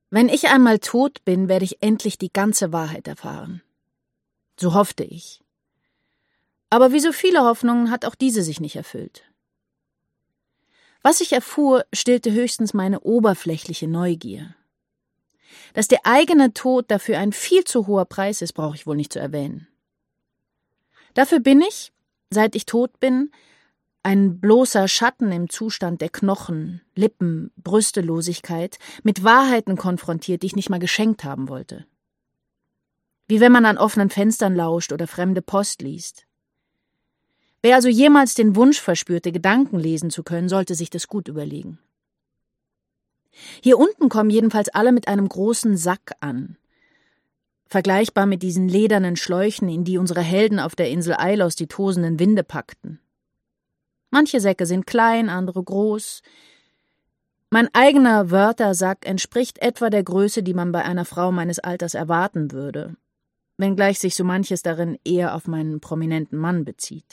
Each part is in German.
Wenn ich einmal tot bin, werde ich endlich die ganze Wahrheit erfahren. So hoffte ich. Aber wie so viele Hoffnungen hat auch diese sich nicht erfüllt. Was ich erfuhr, stillte höchstens meine oberflächliche Neugier. Dass der eigene Tod dafür ein viel zu hoher Preis ist, brauche ich wohl nicht zu erwähnen. Dafür bin ich, seit ich tot bin, ein bloßer Schatten im Zustand der Knochen, Lippen, Brüstelosigkeit, mit Wahrheiten konfrontiert, die ich nicht mal geschenkt haben wollte. Wie wenn man an offenen Fenstern lauscht oder fremde Post liest. Wer also jemals den Wunsch verspürte, Gedanken lesen zu können, sollte sich das gut überlegen. Hier unten kommen jedenfalls alle mit einem großen Sack an. Vergleichbar mit diesen ledernen Schläuchen, in die unsere Helden auf der Insel Ilos die tosenden Winde packten. Manche Säcke sind klein, andere groß. Mein eigener Wörtersack entspricht etwa der Größe, die man bei einer Frau meines Alters erwarten würde, wenngleich sich so manches darin eher auf meinen prominenten Mann bezieht.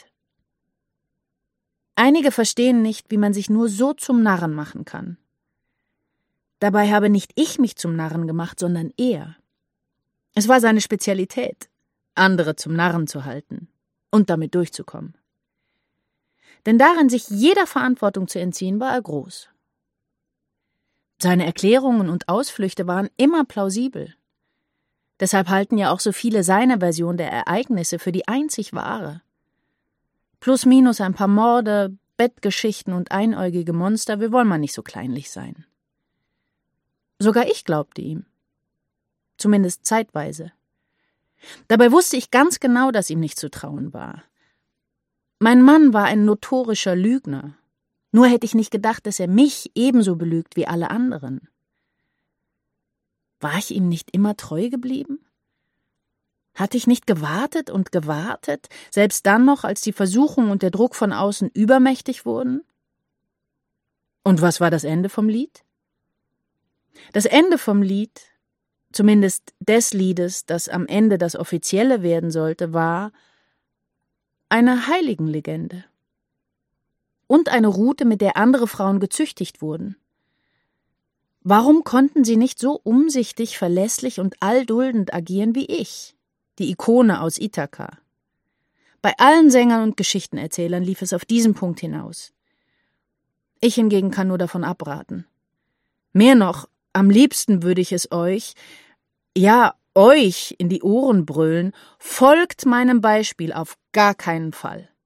Einige verstehen nicht, wie man sich nur so zum Narren machen kann. Dabei habe nicht ich mich zum Narren gemacht, sondern er. Es war seine Spezialität, andere zum Narren zu halten und damit durchzukommen. Denn darin, sich jeder Verantwortung zu entziehen, war er groß. Seine Erklärungen und Ausflüchte waren immer plausibel. Deshalb halten ja auch so viele seine Version der Ereignisse für die einzig wahre. Plus minus ein paar Morde, Bettgeschichten und einäugige Monster, wir wollen mal nicht so kleinlich sein. Sogar ich glaubte ihm. Zumindest zeitweise. Dabei wusste ich ganz genau, dass ihm nicht zu trauen war. Mein Mann war ein notorischer Lügner. Nur hätte ich nicht gedacht, dass er mich ebenso belügt wie alle anderen. War ich ihm nicht immer treu geblieben? Hatte ich nicht gewartet und gewartet, selbst dann noch, als die Versuchung und der Druck von außen übermächtig wurden? Und was war das Ende vom Lied? Das Ende vom Lied, zumindest des Liedes, das am Ende das Offizielle werden sollte, war eine Heiligenlegende. Und eine Rute, mit der andere Frauen gezüchtigt wurden. Warum konnten sie nicht so umsichtig, verlässlich und allduldend agieren wie ich, die Ikone aus Ithaka? Bei allen Sängern und Geschichtenerzählern lief es auf diesen Punkt hinaus. Ich hingegen kann nur davon abraten. Mehr noch, am liebsten würde ich es euch, ja, euch in die Ohren brüllen, folgt meinem Beispiel auf gar keinen Fall.